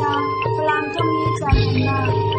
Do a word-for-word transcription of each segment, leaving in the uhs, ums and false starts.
Flang trong hi chan na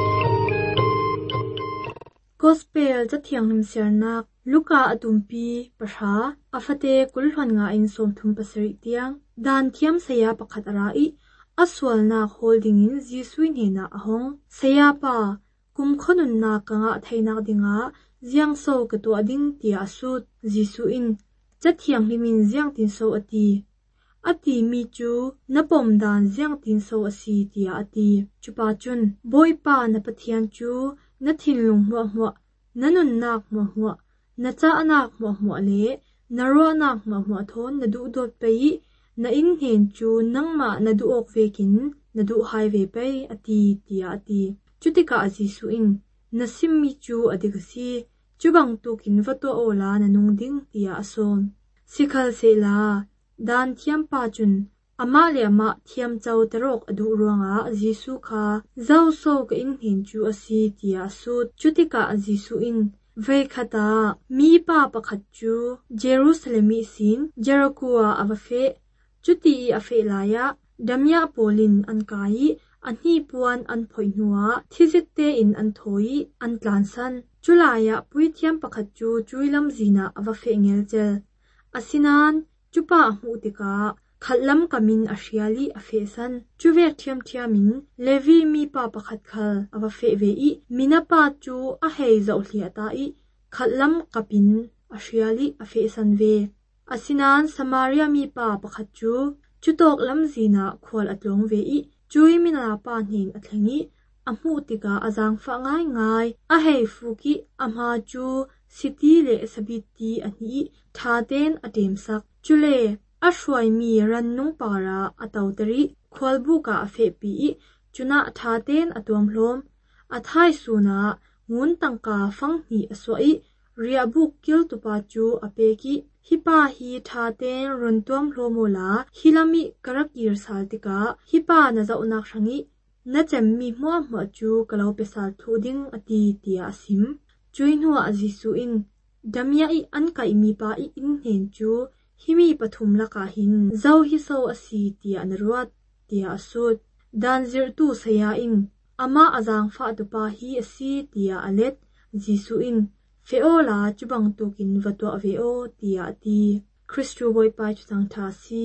Gospelจะเถียงนิมเสียนักลูกาอตุมปีปะชาอาฟเตกุลหันงาอินสมทุมปสริเตียงดานเทียมเสียปะขัดอะไรอสวลนาโฮลดิงินจีสุยเนนาอหงเสียปะกุมขนุนนากังอาไทยนักดิงาเจียงโซกตัวดิงเตียสุดจีสุอินจะเถียงลิมินเจียงตินโซอตีอตีมีจูนปมดานเจียงตินโซอสีเตียอตีจุปาจุนบอยปานปะเทียนจูนาทินลุงหัวหัวนานุนนักหัวหัวนาจ้านักหัวหัวเละนารัวนักหัวหัวทนนาดูโดดไปนาอินเห็นจูนังมานาดูออกเวกินนาดูไฮเวไปอตีเตียอตีจุติกาอจิสุอินนาซิมมีจูอดิกซีจูบังตุกินวัตัวโอลานานุงดิ้งเตียอโซนสิคัลเซลาดานเทียมปาจุนอามาเลอามาเทียมเจ้าตรอกอดูรวงอาจิสุคาเจ้าโซกอินเห็นจูอสีเตียสุดจุติกาอจิสุอินเวคตามีป้าปะขัดจูเยรูซาเล็มสินเยรูกัวอวเฟจุติอเฟลายะดัมยาโปลินอันกายอันฮีปวนอันพอยนัวที่จิตเตอินอันถอยอันกลานสันจุลายะปุยเทียมปะขัดจูจุยลำจีนาอวเฟเงลเจลอาสินานจุปาหูติกาขัดลำกามินอาเชียลีอเฟสันจูเวกเทียมเทียมินเลวีมีป้าปะขัดขัลอวเฟเวอีมินาป้าจูอาเฮยจะอุลียตาอีขัดลำกับปินอาเชียลีอเฟสันเวอาสินานสมาเรียมีป้าปะขัดจูจุตอกลำจีนาควอลอัดลงเวอีจุยมินาป้าเห็นอัดเลงีอามูติกาอาจังฟังง่ายง่ายอาเฮยฟูกิอามาจูสิตีเลสบิตีอันนี้ทาเตนอเดมซักจุเลอาช่วยมีรันนุงปาราอตาวตรีควอลบุกาเฟปีจุนาทาเตนอตัวมลมอาทายสุนางุนตังกาฟังนีอสวยเรียบุกกิลตุปาจูอเปกิฮิปาฮีทาเตนรุนตัวมลมโมลาฮิลามิกรักยิรสัลติกาฮิปานาจะอุนักชังอีนาจะมีมัวมัวจูกลาวเปสัลทูดิงอตีเตียสิมจุยนัวอจิสุอินดัมยาอีอันไกมีปาอีอินเห็นจูฮิมีปฐุมละกาหินเจ้าฮิโซอสีเตียนรวดเตียสุดดานจิรตูเสียอินอามาอาจางฟาตุปาฮีอสีเตียอเลตจิสุอินเฟโอลาจุบังตุกินวัตัวเฟโอเตียตีคริสตูบอยปาจุตังทาซี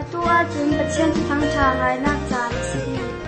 ตัวจุนประเชียนทั้งชาไงนักจานสิ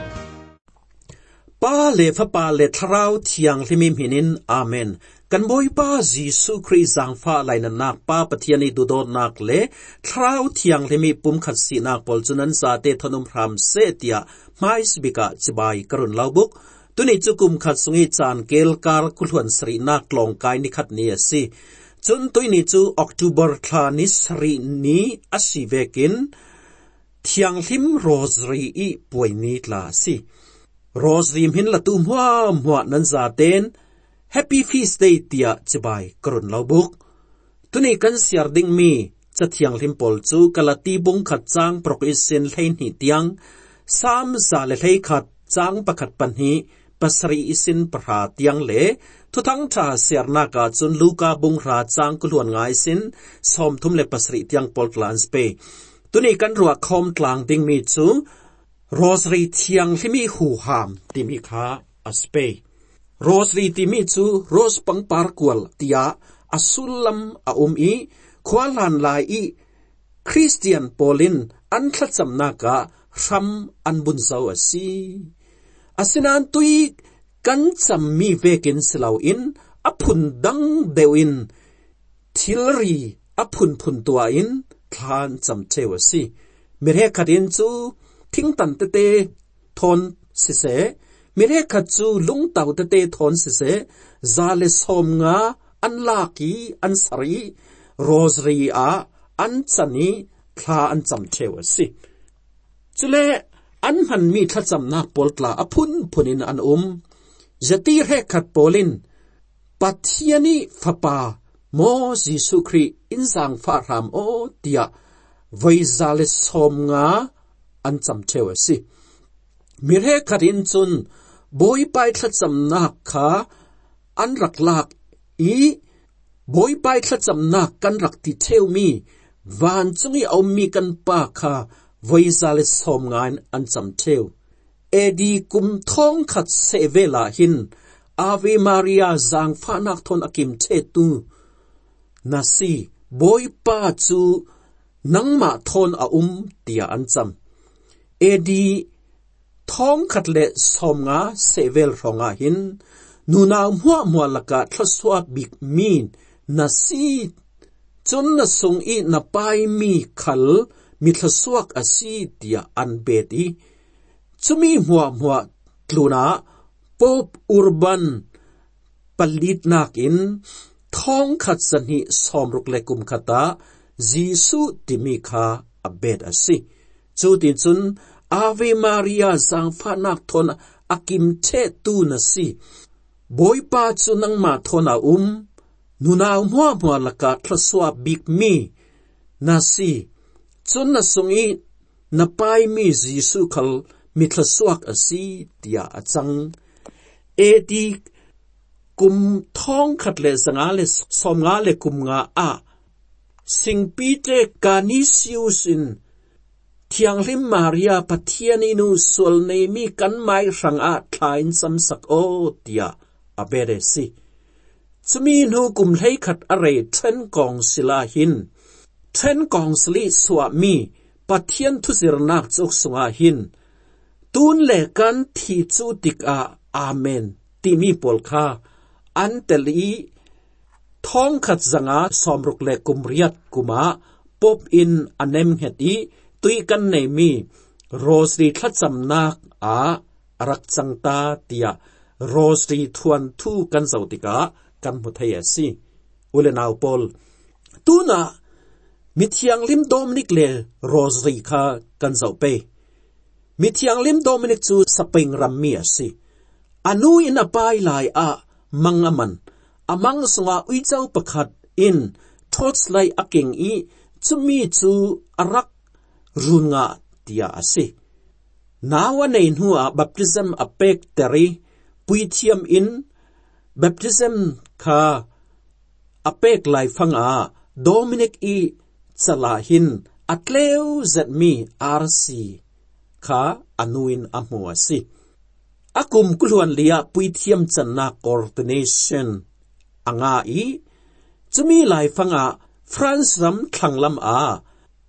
ป้าเลฟป้าเลทราวเทียงลิมิมหินินอาเมนกันบอยป้าจีสุคริสังฟ้าไลนันนักป้าปะเทียนีดูโดนนักเลทราวเทียงลิมิปุ่มขัดสีนักปอลจุนันซาเตทนุมพรามเซเตียไม่สบิกะจิบายกรุณลาวบุกตุนิจุกุมขัดสงิจานเกลการกุลวนสรีนักลองกายนิขัดเนียสิจนตุนิจูออกตุเบอร์ทานิสรีนีอสิเวกินเทียงลิมโรสรีอีป่วยนิดลาสิโรสรีมหินละตุมหัวหัวนันซาเตน Happy Feast Day เตียจิบายกรุณลาวบุกตุนิกันเสียดิงมีจะเทียงลิมปอลจูกะละตีบุงขัดจางปรกอิสินเลนหิเตียงสามซาเลเลขัดจางประขัดปันหีปัสรีอิสินปราเตียงเลทุทั้งท่าเสียนากาจุนลูกาบุงราจางกุลวนงายสินสอมทุมเลปัสรีเตียงปอลกลานสเปตุนิกันรัวคอมกลางดิงมีจูโรสรีเทียงที่มีหูหามติมีขาอสเปโรสรีติมีจูโรสปังปาร์กวลติยาอสุลลัมอาอุมอีควาลันลายอีคริสเตียนปอลินอันทัดจำนาการัมอันบุญเจ้าอสีอาศินันตุยกันจำมีเวกินสลาวอินอพุนดังเดวินทิลรีอพุนพุนตัวอินทานจำเทวสีเมเรขัดินจูทิ้งตันเตเตทอนสิเสเมเรขัดจูลุงเต่าเตเตทอนสิเสซาเลสอมงาอันลากีอันสรีโรสรีอาอันจันีทาอันจำเทวสีจุเลอันมันมีทัดจำนักปอลกลาอพุนพุนินอันอุมจะตีเรขัดปอลินปัทยานีฟปาโมจิสุครีอินสังฟารามโอเตียไวซาเลสอมงาอันจำเทวสิมีเรขัดอินจุนบอยไปทัดจำนักขาอันรักลักอีบอยไปทัดจำนักกันรักติเทวมีวันจงเอามีกันปาขาไวซาเลสอมงานอันจำเทวเอดีกุมท้องขัดเซเวลาหินอาเวมาริอาจังฟานักทนอากิมเทตูนาซีบอยปาจูนังมาทนอาอุมเตียอันจำเอดีท้องขัดเลสอมงาเซเวลรองาหินนูนาวมัวมัวละกาทศวบิกมีนนาซีจนนาสงอีนาไปมีขัลมิทสวกอาซีเตียอันเบตีจุมีมัวมัวตลูนาปอบอุรบันปลิดนักอินท้องขัดสันหิสอมรุกเลกุมขตาจีสุติมิคาอเบดอาซีจูตินจุนอาเวมาริอาสังฟานักทนอากิมเทตูนาซีบอยปาจุนังมาทนอาอุมนูนาวมัวมัวละกาทศวบิกมีนาซีจนนาสงอีนาไปมีจีสุขลมิทสวกอาซีเตียอาจังเอดีกุมท้องขัดเลสังอาเลสอมงาเลกุมงาอาสิงปีเตกานิซิอุสินเทียงลิมมาริอาปะเทียนินูสวลเนมีกันไม้รังอาทลายสัมสักโอเตียอเบเรซีจะมีนูกุมเลขัดอะไรเทนกองศิลาหินเทนกองสลิสวามีปะเทียนทุสิรนักจุกสวาหินตูนเลกันที่จูติกอาอาเมนที่มีปอลคาอันเตลีท้องขัดจังอาสอมรุกเลกุมเรียดกุมาปอบอินอันเนมเฮตีตุยกันในมีโรสรีทัดจำนักอารักจังตาเตียโรสรีทวนทูกันเจ้าติกากันมุทัยสีอุเลนาวปอลตูน่ะมิเทียงลิมโดมินิกเลโรสรีคากันเจ้าเปมิเทียงลิมโดมินิกจูสเปงรัมมีสิอนุอินาไปลายอามังอามันอามังสงาอุยเจ้าประคัดอินทอดไลอาเก่งอีจุมีจูอารักรุนงาเตียสินาวันในหัวบัพติซมอเปกเตรีปุยเทียมอินบัพติซมคาอเปกไลฟังอาโดมินิกอีสลาหินอัตเลวเซดมีอาร์ซีคาอนุอินอมัวสิอากุมกุลวนเลียปุยเทียมจันนาคอร์ดิเนชันอ่างอีจะมีหลายฟังอาฟรานซ์รัมขังลำอา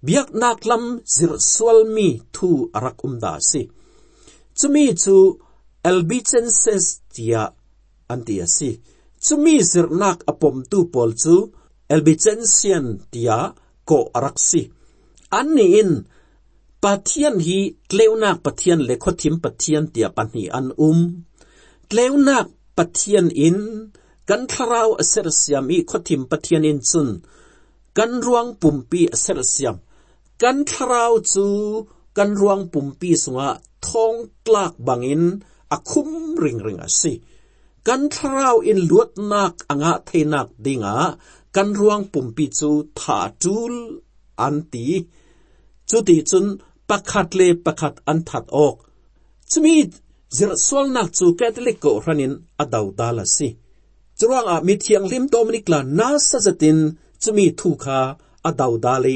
biak nak lam zir swal mi thu arak umda si chumi chu albigenses tia antia si chumi zir nak apom tu pol chu albigensian tia ko arak si anni in pathian hi tleunak pathian le khothim pathian tia pani an um tleunak pathian in kan tharau aser siam i khothim pathian in chun kan ruang pumpi aser siam kan tharau chu kan ruang pumpi sunga thong tlak bangin akhum ring ring asi kan tharau in luat nak anga theinak dinga kan ruang pumpi chu tha tul anti chuti chun pakhat le pakhat an that ok chumi zir swal nak chu catholic ko ranin adau dala si chuang a mi thiang lim dominic la na sazatin chumi thu kha adau dali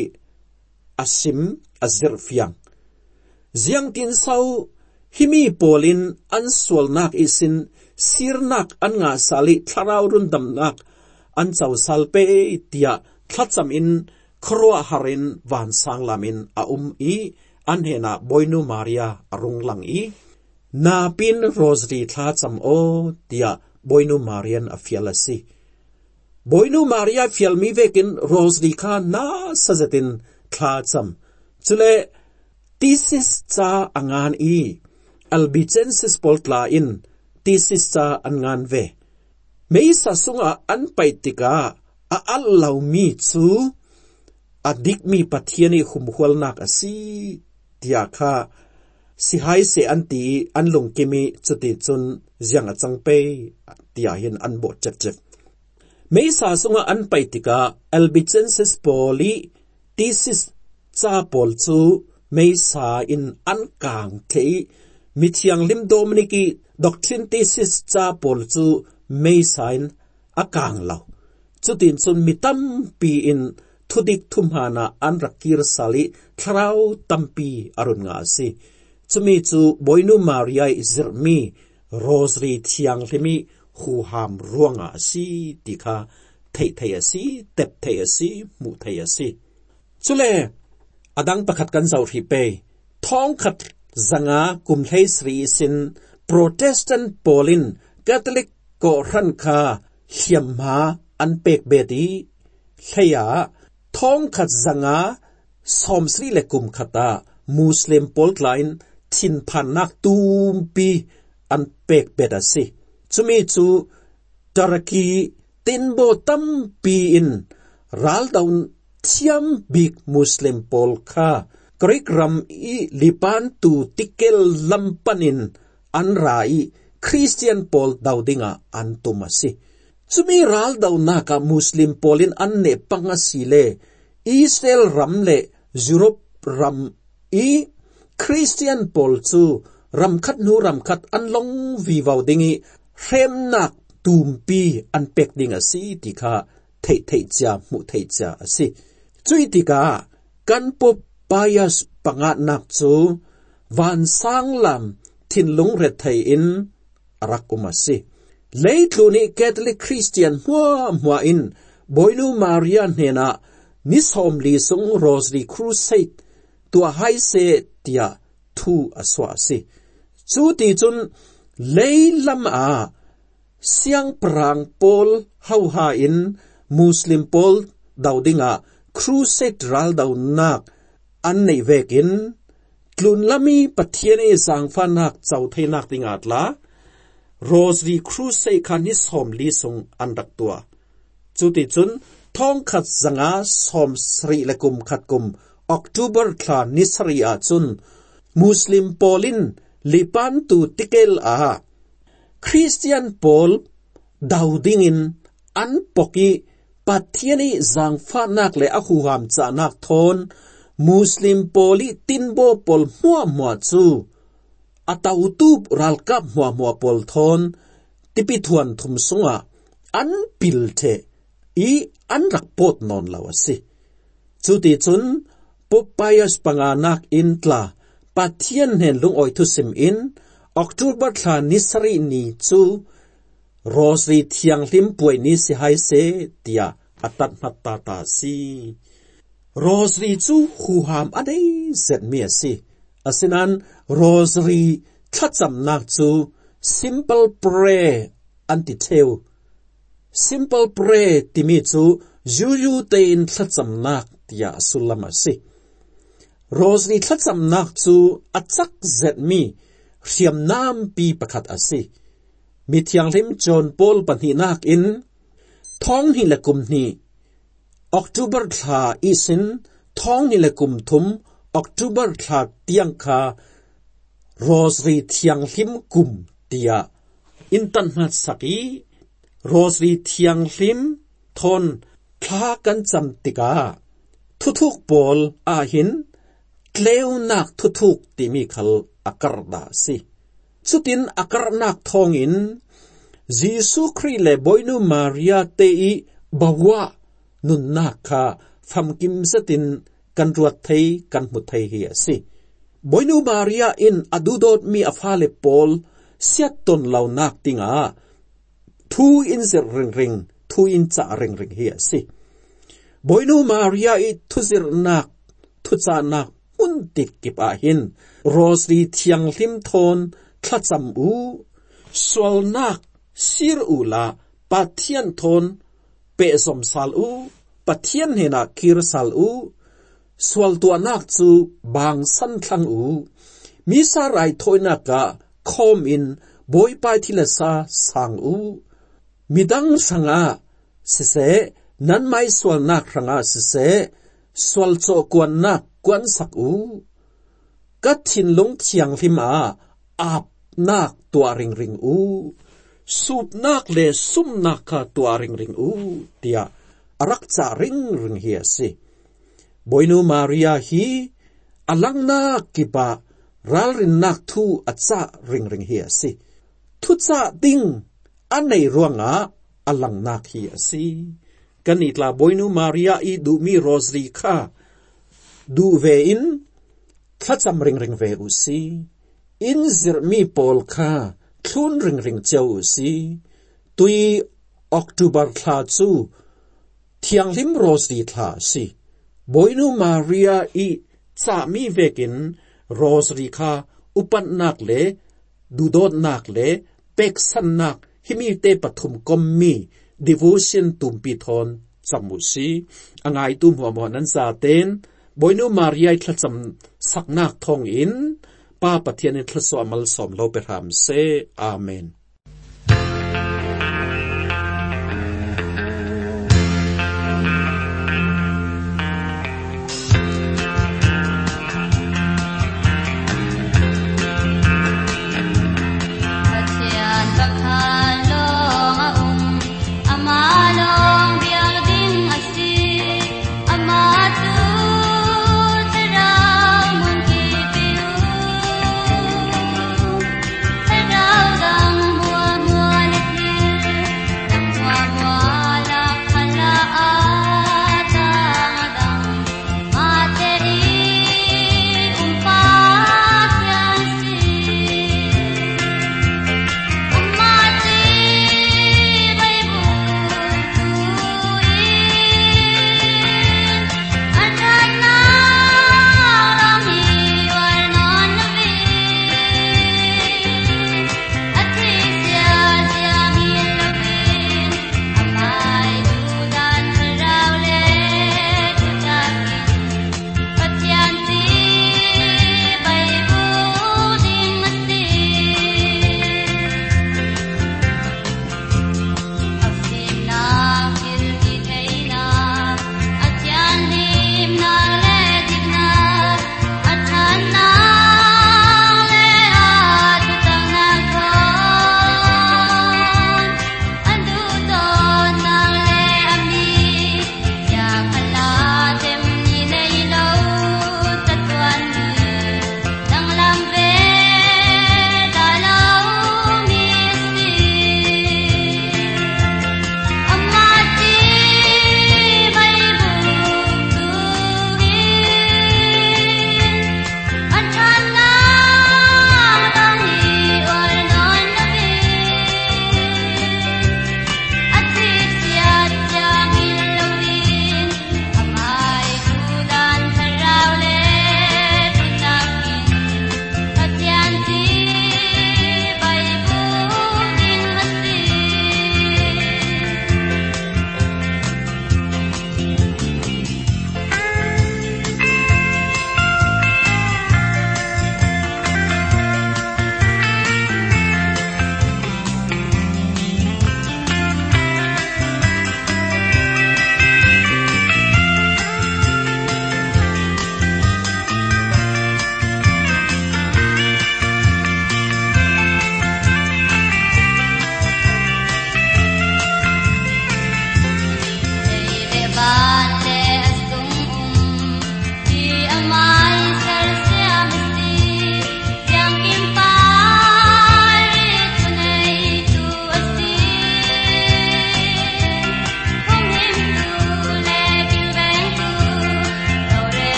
asim azir fiang ziang tin sau himi polin an swal nak isin sir nak an nga sali tharau run dam nak an chau salpe tia thlacham in khroa harin van sanglamin a um i anhena boinu maria arung lang i na pin rosary tha cham o tia boinu marian afialasi boinu maria fialmi vekin rosary kha na sazatin tha cham chule thesis cha angan i albigensis poltla in thesis cha angan ve meisa sunga an paitika a allau mi chu adik mi pathiani humhwal nak asi tia kha si hai se anti anlung kimi chuti chun ziang achang pe tia hin an bo chep chep meisa sunga an paitika albigensis poli thesis cha pol chu meisa in an kang thei mithiang lim dominiki doctrine thesis cha pol chu meisa in akang law chutin chun mitam pi in thudik thumhana anrakir sali thrau tampi arun nga si chumi chu boinu maria izirmi rosary thiang limi hu ham ruanga si tikha thei thei asi tep thei asi mu thei asi chule adang pakhat kan zau ri pe thong khat zanga kumhlei sri sin protestant polin catholic ko ran kha hiam ma an pek beti hleya thong khat zanga somsri le kum khata muslim poltline thin phan nak tumpi an pek betasi chumi chu taraki tinbo tampi in ral down thiam big muslim pol kha krikram i lipan tu tikel lampanin an rai christian pol daudinga an tumasi chumi ral daw naka muslim polin anne pangasile israel ramle europe ram i christian pol chu ramkhat nu ramkhat anlong vivaw dingi remnak tumpi anpek dinga si tikha thei thei cha mu thei cha asi chui tika kan pop bias panga nak chu van sanglam thinlung re thei in arakumasi leitluni catholic christian hua hua in boinu maria hena nisom li sung rosary crusade tua hai se tia thu aswa si chu ti chun leilam a siang prang pol hau ha in muslim pol daudinga crusade ral daw nak an nei vekin tlun lami pathiani zangfa nak chau theinak tingatla rosary crusade khani som li sung andak tua chuti chun thong khat zanga som sri lekum khat kum october thla nisri a chun muslim polin lipan tu tikel a christian pol dauding in an poki pathiani zangfa nak le a hu ham cha nak thon muslim poli tinbo pol hua hua chu atau tu ralkap hua hua pol thon tipi thuan thum sunga an pilte i an rakpot non lawasi chuti chun popayas panganak intla pathian hen lung oi thu sim in october thla nisari ni chu rosary thiang lim puai ni si hai se tia atat matta ta si rosary chu hu ham adei zet mi si asinan rosary thacham nak chu simple prayer anti theu simple prayer timi chu yuyu tein thacham nak tia sulama si rosary thacham nak chu achak zet mi riam nam pi pakhat asi mi thiang lim John Paul panhi nak in thong hi lakum ni October thla isin thong ni lakum thum October thla tiang kha rosary thiang lim kum tia intan mat saki rosary thiang lim thon thla kan cham tika thuthuk pol a hin tleu nak thuthuk timi khal akar da si chutin akar nak thong in Jesu Christ le boinu Maria te i bawa nun nakha famkim satin kan ruat thei kan mu thei hi si boinu Maria in adudot mi afale pol siat ton lau nak tinga thu in zir ring ring thu in cha ring ring hi si boinu Maria i thu zir nak thu cha nak un tik kipa hin rosary thiang lim thon thacham u swal nak sir ula pathian thon pe som sal u pathian hena kir sal u swal tua nak chu bang san thlang u mi sa rai thoina ka khom in boy pai thila sa sang u midang sanga se se nan mai swal nak ranga se se swal cho kwan nak kwan sak u kat thin lung thiang lim a ap nak tua ring ring u sup nak le sum nak ka tua ring ring u tia arak cha ring ring hi si boinu Maria hi alang na kipa ral rin nak thu acha ring ring hi si thu cha ding anei ruanga alang nak hi si kanitla boinu Maria i du mi rosary kha du ve in thacham ring ring ve u si in zir mi pol kha thun ring ring cheu si tui October thla chu thiang lim rosary thla si boinu Maria i cha mi vekin rosary kha upan nak le dudot nak le pek san nak himi te pathum kom mi devotion tumpi thon chamu si angai tum hwa mo nan sa ten boinu Maria i thacham saknak thong in pa pathian in thso amal som lo pe ram se amen Down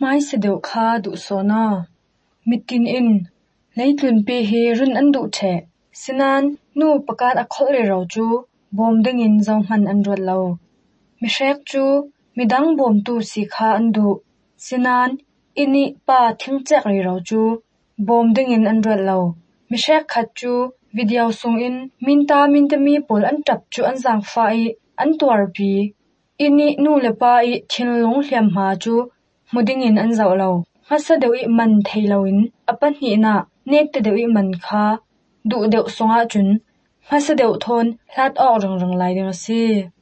mai se deuh kha duh sawna mitin in leitlun pi hi run an duh the sinan nu pakat a kholh le ro chu bom dingin zohman an ruat lo mishrek chu midang bom tu si kha an duh sinan ini pa thingchek ri ro chu bom dingin an ruat lo mishrek khat chu video sung in minta mintami pol an tap chu an zang fa i an tuar pi ini nu le pa i thinlung hliam ma chu mudingin an zau lo hasa deu i man theiloin apani na nek te deu i man kha du deu songa chun hasa deu thon hlat ok rang rang lai ding si